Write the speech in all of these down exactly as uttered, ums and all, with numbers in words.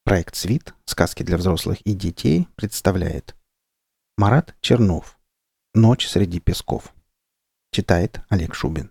Проект «Свит. Сказки для взрослых и детей» представляет Марат Чернов. «Ночь среди песков». Читает Олег Шубин.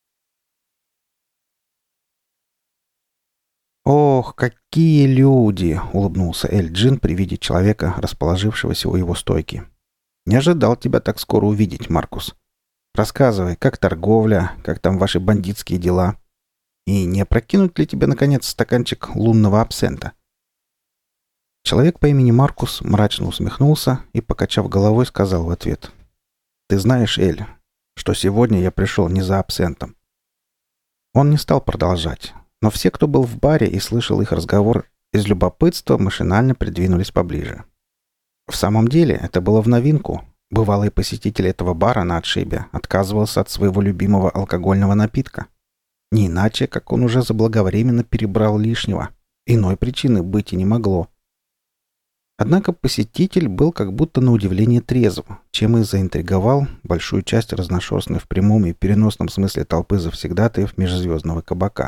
«Ох, какие люди!» — улыбнулся Эль-Джин при виде человека, расположившегося у его стойки. «Не ожидал тебя так скоро увидеть, Маркус. Рассказывай, как торговля, как там ваши бандитские дела? И не опрокинуть ли тебе, наконец, стаканчик лунного абсента?» Человек по имени Маркус мрачно усмехнулся и, покачав головой, сказал в ответ: «Ты знаешь, Эль, что сегодня я пришел не за абсентом». Он не стал продолжать, но все, кто был в баре и слышал их разговор, из любопытства машинально придвинулись поближе. В самом деле, это было в новинку. Бывалый посетитель этого бара на отшибе отказывался от своего любимого алкогольного напитка. Не иначе, как он уже заблаговременно перебрал лишнего. Иной причины быть и не могло. Однако посетитель был как будто на удивление трезв, чем и заинтриговал большую часть разношерстной в прямом и переносном смысле толпы завсегдатаев межзвездного кабака.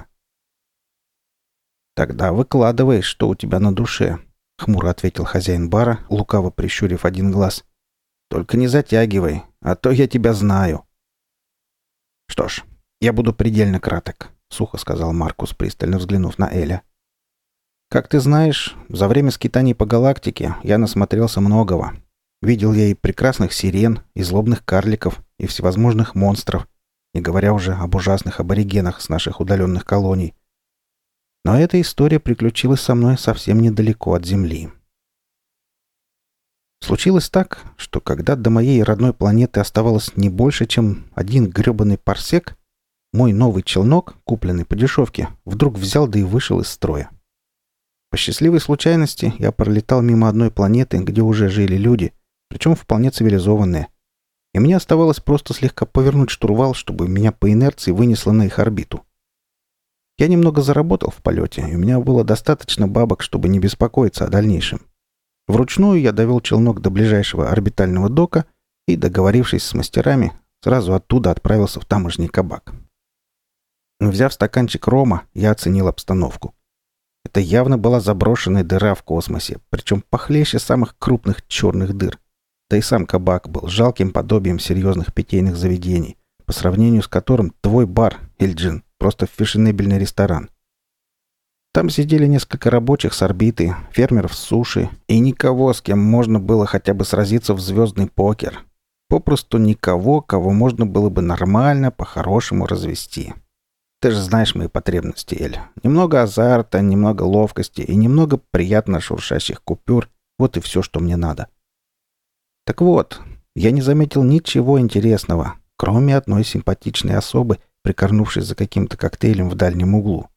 «Тогда выкладывай, что у тебя на душе», — хмуро ответил хозяин бара, лукаво прищурив один глаз. «Только не затягивай, а то я тебя знаю». «Что ж, я буду предельно краток», — сухо сказал Маркус, пристально взглянув на Эля. «Как ты знаешь, за время скитаний по галактике я насмотрелся многого. Видел я и прекрасных сирен, и злобных карликов, и всевозможных монстров, не говоря уже об ужасных аборигенах с наших удаленных колоний. Но эта история приключилась со мной совсем недалеко от Земли. Случилось так, что когда до моей родной планеты оставалось не больше, чем один гребаный парсек, мой новый челнок, купленный по дешевке, вдруг взял да и вышел из строя. По счастливой случайности я пролетал мимо одной планеты, где уже жили люди, причем вполне цивилизованные, и мне оставалось просто слегка повернуть штурвал, чтобы меня по инерции вынесло на их орбиту. Я немного заработал в полете, и у меня было достаточно бабок, чтобы не беспокоиться о дальнейшем. Вручную я довел челнок до ближайшего орбитального дока и, договорившись с мастерами, сразу оттуда отправился в тамошний кабак. Взяв стаканчик рома, я оценил обстановку. Это явно была заброшенная дыра в космосе, причем похлеще самых крупных черных дыр. Да и сам кабак был жалким подобием серьезных питейных заведений, по сравнению с которым твой бар, Эль-Джин, просто фешенебельный ресторан. Там сидели несколько рабочих с орбиты, фермеров с суши и никого, с кем можно было хотя бы сразиться в звездный покер. Попросту никого, кого можно было бы нормально, по-хорошему развести. Ты же знаешь мои потребности, Эль. Немного азарта, немного ловкости и немного приятно шуршащих купюр — вот и все, что мне надо. Так вот, я не заметил ничего интересного, кроме одной симпатичной особы, прикорнувшей за каким-то коктейлем в дальнем углу.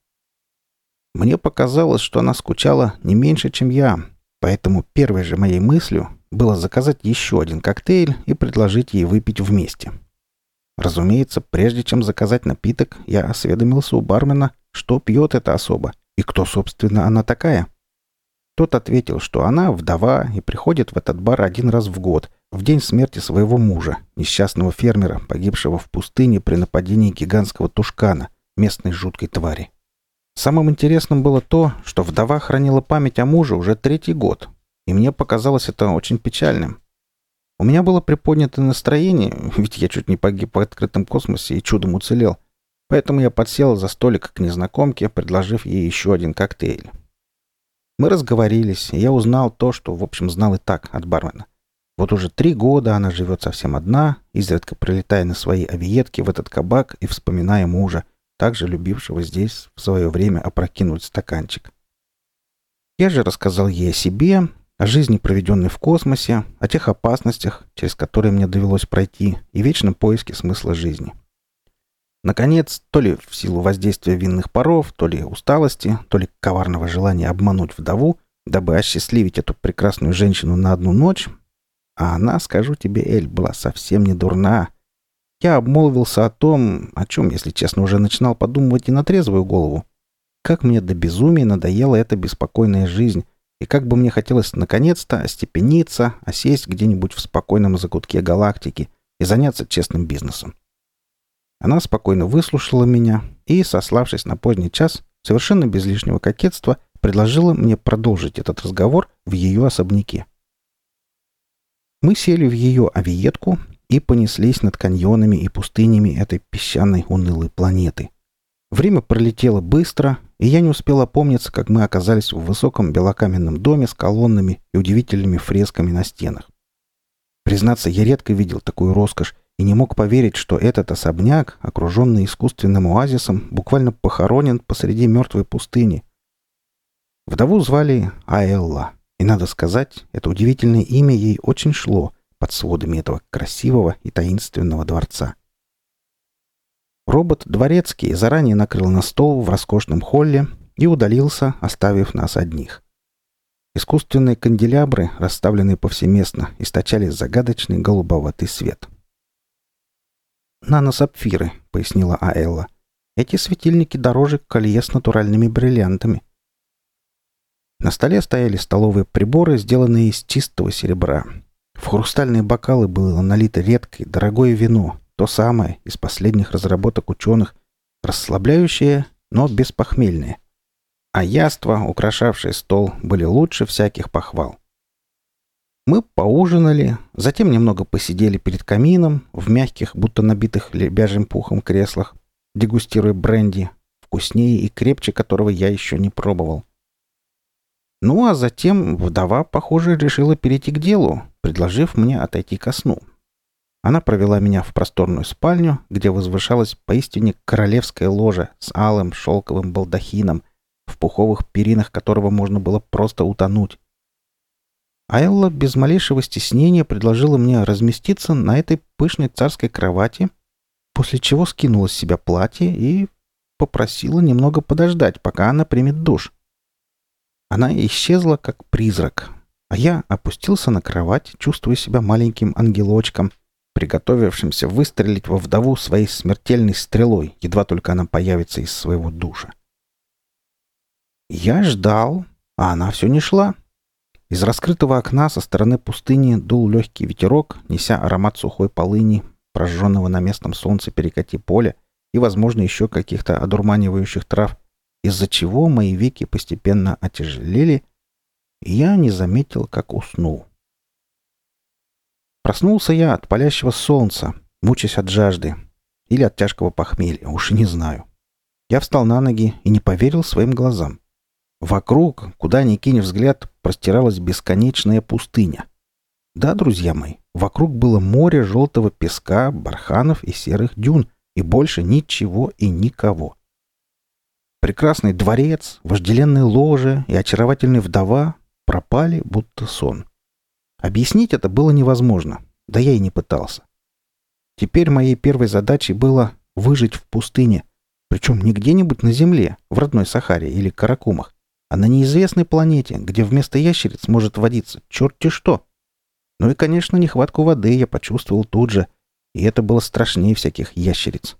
Мне показалось, что она скучала не меньше, чем я, поэтому первой же моей мыслью было заказать еще один коктейль и предложить ей выпить вместе. Разумеется, прежде чем заказать напиток, я осведомился у бармена, что пьет эта особа и кто, собственно, она такая. Тот ответил, что она вдова и приходит в этот бар один раз в год, в день смерти своего мужа, несчастного фермера, погибшего в пустыне при нападении гигантского тушкана, местной жуткой твари. Самым интересным было то, что вдова хранила память о муже уже третий год, и мне показалось это очень печальным. У меня было приподнятое настроение, ведь я чуть не погиб в открытом космосе и чудом уцелел, поэтому я подсел за столик к незнакомке, предложив ей еще один коктейль. Мы разговорились, и я узнал то, что, в общем, знал и так от бармена. Вот уже три года она живет совсем одна, изредка прилетая на своей авиетке в этот кабак и вспоминая мужа, также любившего здесь в свое время опрокинуть стаканчик. Я же рассказал ей о себе, о жизни, проведенной в космосе, о тех опасностях, через которые мне довелось пройти, и вечном поиске смысла жизни. Наконец, то ли в силу воздействия винных паров, то ли усталости, то ли коварного желания обмануть вдову, дабы осчастливить эту прекрасную женщину на одну ночь, а она, скажу тебе, Эль, была совсем не дурна. Я обмолвился о том, о чем, если честно, уже начинал подумывать и на трезвую голову. Как мне до безумия надоела эта беспокойная жизнь, и как бы мне хотелось наконец-то остепениться, осесть где-нибудь в спокойном закутке галактики и заняться честным бизнесом. Она спокойно выслушала меня и, сославшись на поздний час, совершенно без лишнего кокетства, предложила мне продолжить этот разговор в ее особняке. Мы сели в ее авиетку и понеслись над каньонами и пустынями этой песчаной унылой планеты. Время пролетело быстро, и я не успел опомниться, как мы оказались в высоком белокаменном доме с колоннами и удивительными фресками на стенах. Признаться, я редко видел такую роскошь и не мог поверить, что этот особняк, окруженный искусственным оазисом, буквально похоронен посреди мертвой пустыни. Вдову звали Аэлла, и, надо сказать, это удивительное имя ей очень шло под сводами этого красивого и таинственного дворца. Робот Дворецкий заранее накрыл на стол в роскошном холле и удалился, оставив нас одних. Искусственные канделябры, расставленные повсеместно, источали загадочный голубоватый свет. «Наносапфиры», — пояснила Аэлла. «Эти светильники дороже колье с натуральными бриллиантами». На столе стояли столовые приборы, сделанные из чистого серебра. В хрустальные бокалы было налито редкое, дорогое вино, то самое из последних разработок ученых, расслабляющее, но беспохмельное. А яства, украшавшие стол, были лучше всяких похвал. Мы поужинали, затем немного посидели перед камином в мягких, будто набитых лебяжьим пухом креслах, дегустируя бренди, вкуснее и крепче которого я еще не пробовал. Ну а затем вдова, похоже, решила перейти к делу, предложив мне отойти ко сну. Она провела меня в просторную спальню, где возвышалась поистине королевская ложа с алым шелковым балдахином, в пуховых перинах которого можно было просто утонуть. Аэлла без малейшего стеснения предложила мне разместиться на этой пышной царской кровати, после чего скинула с себя платье и попросила немного подождать, пока она примет душ. Она исчезла, как призрак, а я опустился на кровать, чувствуя себя маленьким ангелочком, приготовившимся выстрелить во вдову своей смертельной стрелой, едва только она появится из своего душа. Я ждал, а она все не шла. Из раскрытого окна со стороны пустыни дул легкий ветерок, неся аромат сухой полыни, прожженного на местном солнце перекати поля и, возможно, еще каких-то одурманивающих трав, из-за чего мои веки постепенно отяжелели, и я не заметил, как уснул. Проснулся я от палящего солнца, мучаясь от жажды или от тяжкого похмелья, уж и не знаю. Я встал на ноги и не поверил своим глазам. Вокруг, куда ни кинь взгляд, простиралась бесконечная пустыня. Да, друзья мои, вокруг было море желтого песка, барханов и серых дюн, и больше ничего и никого. Прекрасный дворец, вожделенные ложи и очаровательная вдова пропали, будто сон. Объяснить это было невозможно, да я и не пытался. Теперь моей первой задачей было выжить в пустыне, причем не где-нибудь на земле, в родной Сахаре или Каракумах, а на неизвестной планете, где вместо ящериц может водиться черти что. Ну и, конечно, нехватку воды я почувствовал тут же, и это было страшнее всяких ящериц.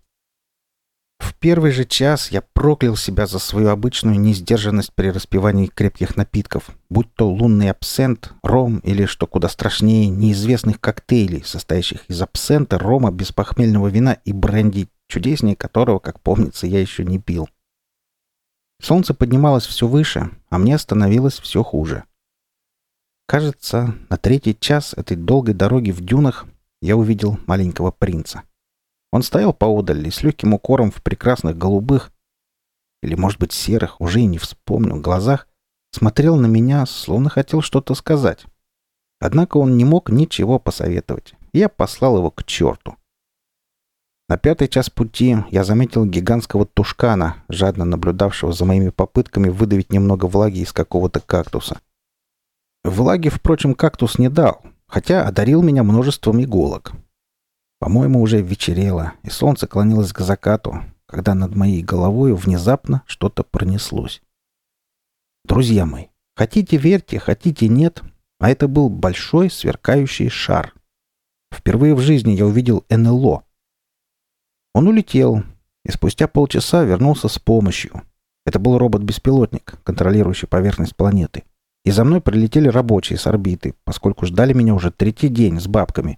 В первый же час я проклял себя за свою обычную несдержанность при распивании крепких напитков, будь то лунный абсент, ром или, что куда страшнее, неизвестных коктейлей, состоящих из абсента, рома, беспохмельного вина и бренди, чудеснее которого, как помнится, я еще не пил. Солнце поднималось все выше, а мне становилось все хуже. Кажется, на третий час этой долгой дороги в дюнах я увидел маленького принца. Он стоял поодаль и с легким укором в прекрасных голубых, или, может быть, серых, уже и не вспомню, глазах, смотрел на меня, словно хотел что-то сказать. Однако он не мог ничего посоветовать. Я послал его к черту. На пятый час пути я заметил гигантского тушкана, жадно наблюдавшего за моими попытками выдавить немного влаги из какого-то кактуса. Влаги, впрочем, кактус не дал, хотя одарил меня множеством иголок. По-моему, уже вечерело, и солнце клонилось к закату, когда над моей головой внезапно что-то пронеслось. Друзья мои, хотите верьте, хотите нет, а это был большой сверкающий шар. Впервые в жизни я увидел эн эл о. Он улетел, и спустя полчаса вернулся с помощью. Это был робот-беспилотник, контролирующий поверхность планеты. И за мной прилетели рабочие с орбиты, поскольку ждали меня уже третий день с бабками.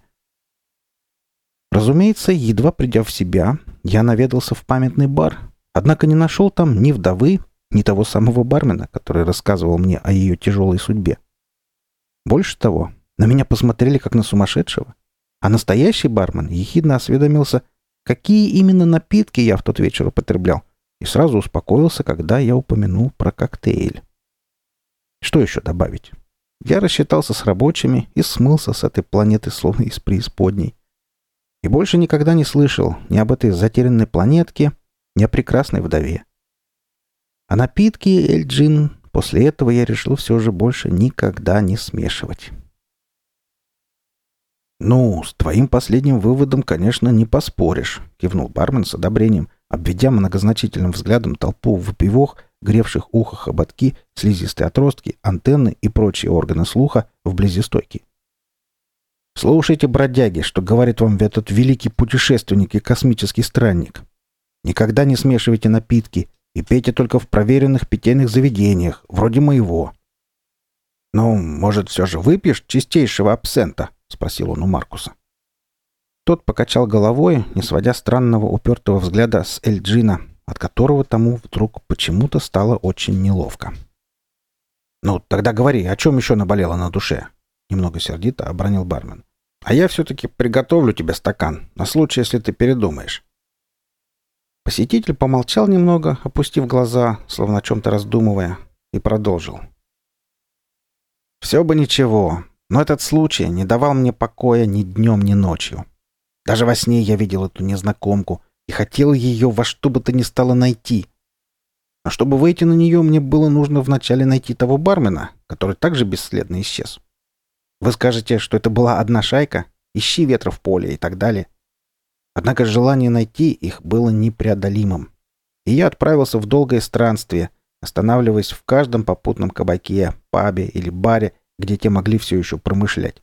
Разумеется, едва придя в себя, я наведался в памятный бар, однако не нашел там ни вдовы, не того самого бармена, который рассказывал мне о ее тяжелой судьбе. Больше того, на меня посмотрели как на сумасшедшего, а настоящий бармен ехидно осведомился, какие именно напитки я в тот вечер употреблял, и сразу успокоился, когда я упомянул про коктейль. Что еще добавить? Я рассчитался с рабочими и смылся с этой планеты, словно из преисподней. И больше никогда не слышал ни об этой затерянной планетке, ни о прекрасной вдове. А напитки Эль-Джин после этого я решил все же больше никогда не смешивать. «Ну, с твоим последним выводом, конечно, не поспоришь», — кивнул бармен с одобрением, обведя многозначительным взглядом толпу выпивох, гревших ухо хоботки, слизистые отростки, антенны и прочие органы слуха вблизи стойки. «Слушайте, бродяги, что говорит вам этот великий путешественник и космический странник. Никогда не смешивайте напитки и пейте только в проверенных питейных заведениях, вроде моего». «Ну, может, все же выпьешь чистейшего абсента?» — спросил он у Маркуса. Тот покачал головой, не сводя странного упертого взгляда с Эль-Джина, от которого тому вдруг почему-то стало очень неловко. «Ну, тогда говори, о чем еще наболело на душе?» — немного сердито обронил бармен. «А я все-таки приготовлю тебе стакан, на случай, если ты передумаешь». Посетитель помолчал немного, опустив глаза, словно о чем-то раздумывая, и продолжил. «Все бы ничего, но этот случай не давал мне покоя ни днем, ни ночью. Даже во сне я видел эту незнакомку и хотел ее во что бы то ни стало найти. А чтобы выйти на нее, мне было нужно вначале найти того бармена, который также бесследно исчез. Вы скажете, что это была одна шайка, ищи ветра в поле и так далее. Однако желание найти их было непреодолимым. И я отправился в долгое странствие, останавливаясь в каждом попутном кабаке, пабе или баре, где те могли все еще промышлять.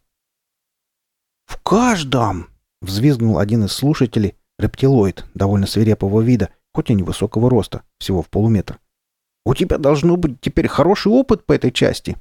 «В каждом!» — взвизгнул один из слушателей, рептилоид, довольно свирепого вида, хоть и невысокого роста, всего в полуметр. «У тебя должно быть теперь хороший опыт по этой части».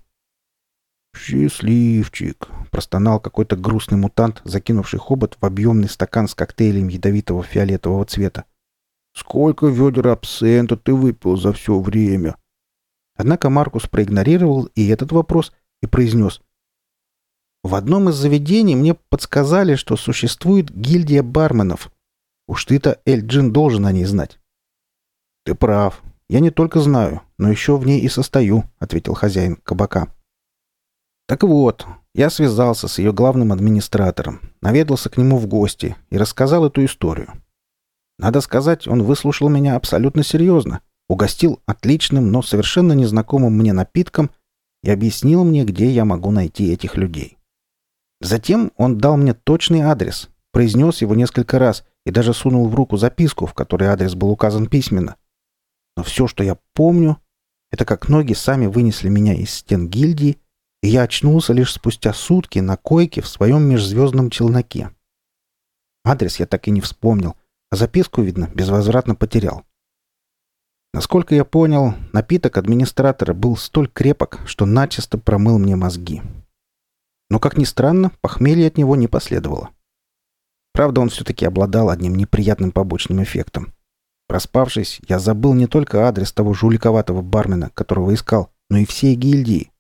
«Счастливчик!» — простонал какой-то грустный мутант, закинувший хобот в объемный стакан с коктейлем ядовитого фиолетового цвета. «Сколько ведер абсента ты выпил за все время?» Однако Маркус проигнорировал и этот вопрос и произнес. «В одном из заведений мне подсказали, что существует гильдия барменов. Уж ты-то, Эль-Джин, должен о ней знать». «Ты прав. Я не только знаю, но еще в ней и состою», — ответил хозяин кабака. «Так вот, я связался с ее главным администратором, наведался к нему в гости и рассказал эту историю. Надо сказать, он выслушал меня абсолютно серьезно, угостил отличным, но совершенно незнакомым мне напитком и объяснил мне, где я могу найти этих людей. Затем он дал мне точный адрес, произнес его несколько раз и даже сунул в руку записку, в которой адрес был указан письменно. Но все, что я помню, это как ноги сами вынесли меня из стен гильдии, и я очнулся лишь спустя сутки на койке в своем межзвездном челноке. Адрес я так и не вспомнил, а записку, видно, безвозвратно потерял. Насколько я понял, напиток администратора был столь крепок, что начисто промыл мне мозги. Но, как ни странно, похмелье от него не последовало. Правда, он все-таки обладал одним неприятным побочным эффектом. Проспавшись, я забыл не только адрес того жуликоватого бармена, которого искал, но и всей гильдии.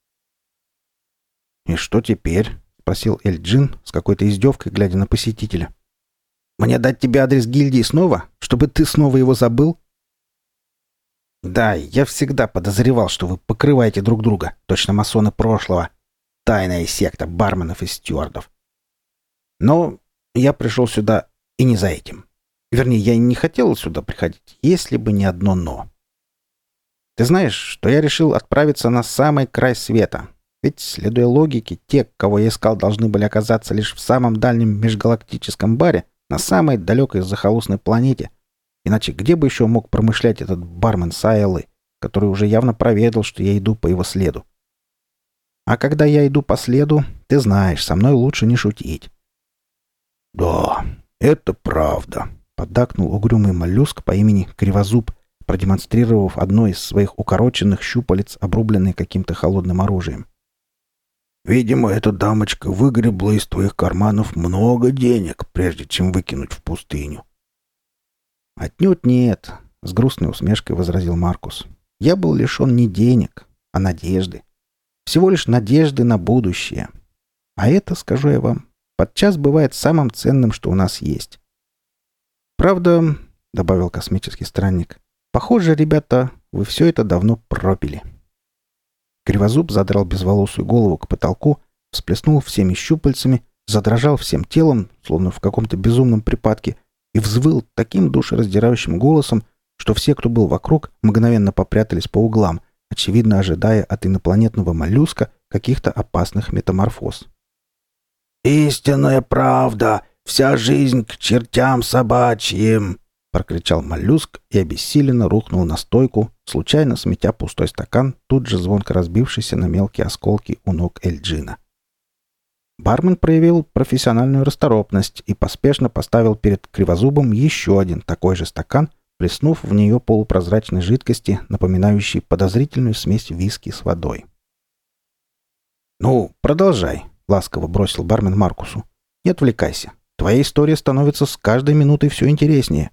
«И что теперь?» — спросил Эль-Джин с какой-то издевкой, глядя на посетителя. «Мне дать тебе адрес гильдии снова, чтобы ты снова его забыл?» «Да, я всегда подозревал, что вы покрываете друг друга, точно масоны прошлого. Тайная секта барменов и стюардов. Но я пришел сюда и не за этим. Вернее, я не хотел сюда приходить, если бы не одно «но». Ты знаешь, что я решил отправиться на самый край света. Ведь, следуя логике, те, кого я искал, должны были оказаться лишь в самом дальнем межгалактическом баре, на самой далекой захолустной планете. Иначе где бы еще мог промышлять этот бармен Сайлы, который уже явно проведал, что я иду по его следу? А когда я иду по следу, ты знаешь, со мной лучше не шутить. «Да, это правда», — поддакнул угрюмый моллюск по имени Кривозуб, продемонстрировав одно из своих укороченных щупалец, обрубленное каким-то холодным оружием. «Видимо, эта дамочка выгребла из твоих карманов много денег, прежде чем выкинуть в пустыню». «Отнюдь нет», — с грустной усмешкой возразил Маркус. я был лишен не денег, а надежды. Всего лишь надежды на будущее. А это, скажу я вам, подчас бывает самым ценным, что у нас есть. Правда, — добавил космический странник, — похоже, ребята, вы все это давно пропили. Кривозуб задрал безволосую голову к потолку, всплеснул всеми щупальцами, задрожал всем телом, словно в каком-то безумном припадке, и взвыл таким душераздирающим голосом, что все, кто был вокруг, мгновенно попрятались по углам, очевидно ожидая от инопланетного моллюска каких-то опасных метаморфоз. «Истинная правда! Вся жизнь к чертям собачьим!» — прокричал моллюск и обессиленно рухнул на стойку, случайно сметя пустой стакан, тут же звонко разбившийся на мелкие осколки у ног Эль-Джина. Бармен проявил профессиональную расторопность и поспешно поставил перед Кривозубом еще один такой же стакан, плеснув в нее полупрозрачной жидкости, напоминающей подозрительную смесь виски с водой. «Ну, продолжай», — ласково бросил бармен Маркусу. «Не отвлекайся. Твоя история становится с каждой минутой все интереснее».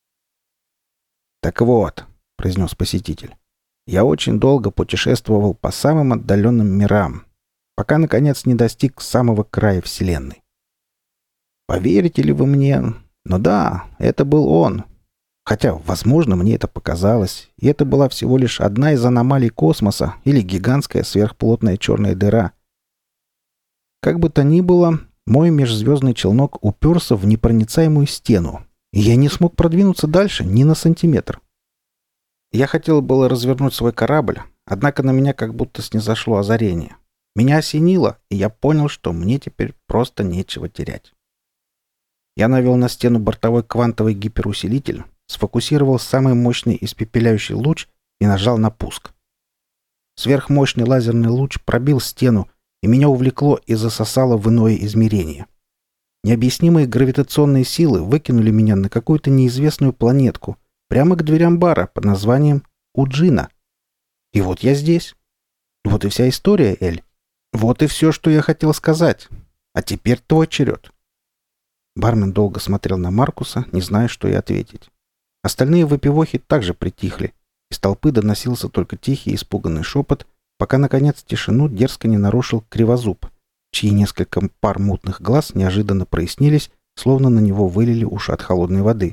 «Так вот», — произнес посетитель, — «я очень долго путешествовал по самым отдаленным мирам, пока, наконец, не достиг самого края Вселенной. Поверите ли вы мне? Но да, это был он. Хотя, возможно, мне это показалось, и это была всего лишь одна из аномалий космоса или гигантская сверхплотная черная дыра. Как бы то ни было, мой межзвездный челнок уперся в непроницаемую стену, и я не смог продвинуться дальше ни на сантиметр. Я хотел было развернуть свой корабль, однако на меня как будто снизошло озарение. Меня осенило, и я понял, что мне теперь просто нечего терять. Я навел на стену бортовой квантовый гиперусилитель, сфокусировал самый мощный испепеляющий луч и нажал на пуск. Сверхмощный лазерный луч пробил стену, и меня увлекло и засосало в иное измерение. Необъяснимые гравитационные силы выкинули меня на какую-то неизвестную планетку, прямо к дверям бара под названием Уджина. И вот я здесь. Вот и вся история, Эль. Вот и все, что я хотел сказать. А теперь твой черед. Бармен долго смотрел на Маркуса, не зная, что и ответить. Остальные выпивохи также притихли. Из толпы доносился только тихий испуганный шепот, пока, наконец, тишину дерзко не нарушил Кривозуб, чьи несколько пар мутных глаз неожиданно прояснились, словно на него вылили ушат холодной воды.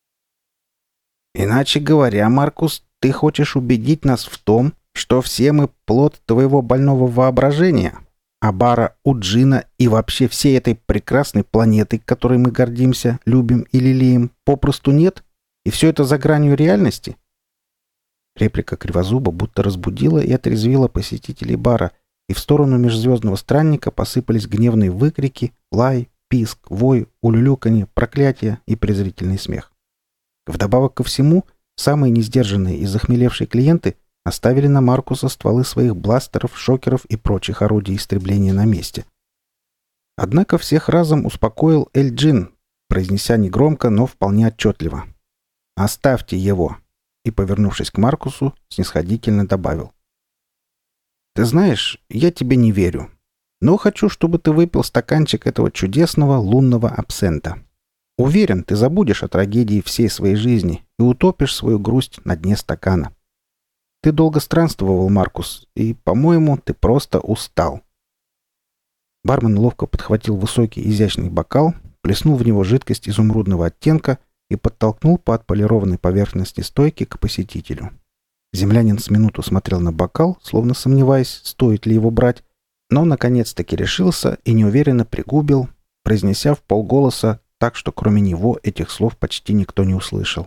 «Иначе говоря, Маркус, ты хочешь убедить нас в том, что все мы плод твоего больного воображения, а бара Уджина и вообще всей этой прекрасной планеты, которой мы гордимся, любим и лелеем, попросту нет? И все это за гранью реальности?» Реплика Кривозуба будто разбудила и отрезвила посетителей бара, и в сторону межзвездного странника посыпались гневные выкрики, лай, писк, вой, улюлюканье, проклятие и презрительный смех. Вдобавок ко всему, самые несдержанные и захмелевшие клиенты оставили на Маркуса стволы своих бластеров, шокеров и прочих орудий истребления на месте. Однако всех разом успокоил Эль-Джин, произнеся негромко, но вполне отчетливо: «Оставьте его!» и, повернувшись к Маркусу, снисходительно добавил: «Ты знаешь, я тебе не верю, но хочу, чтобы ты выпил стаканчик этого чудесного лунного абсента. Уверен, ты забудешь о трагедии всей своей жизни и утопишь свою грусть на дне стакана. Ты долго странствовал, Маркус, и, по-моему, ты просто устал». Бармен ловко подхватил высокий изящный бокал, плеснул в него жидкость изумрудного оттенка и подтолкнул по отполированной поверхности стойки к посетителю. Землянин с минуту смотрел на бокал, словно сомневаясь, стоит ли его брать, но наконец-таки решился и неуверенно пригубил, произнеся в полголоса так, что кроме него этих слов почти никто не услышал: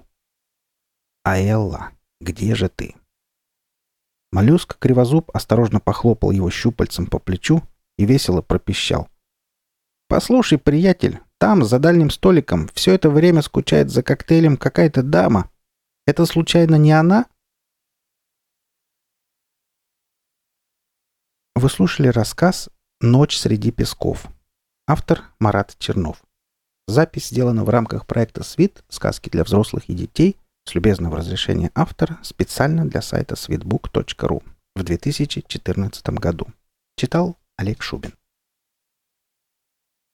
«Аэлла, где же ты?» Моллюск Кривозуб осторожно похлопал его щупальцем по плечу и весело пропищал: «Послушай, приятель, там, за дальним столиком, все это время скучает за коктейлем какая-то дама. Это случайно не она?» Вы слушали рассказ «Ночь среди песков». Автор Марат Чернов. Запись сделана в рамках проекта «Свит. Сказки для взрослых и детей» с любезного разрешения автора специально для сайта свитбук точка ру в две тысячи четырнадцатом году. Читал Олег Шубин.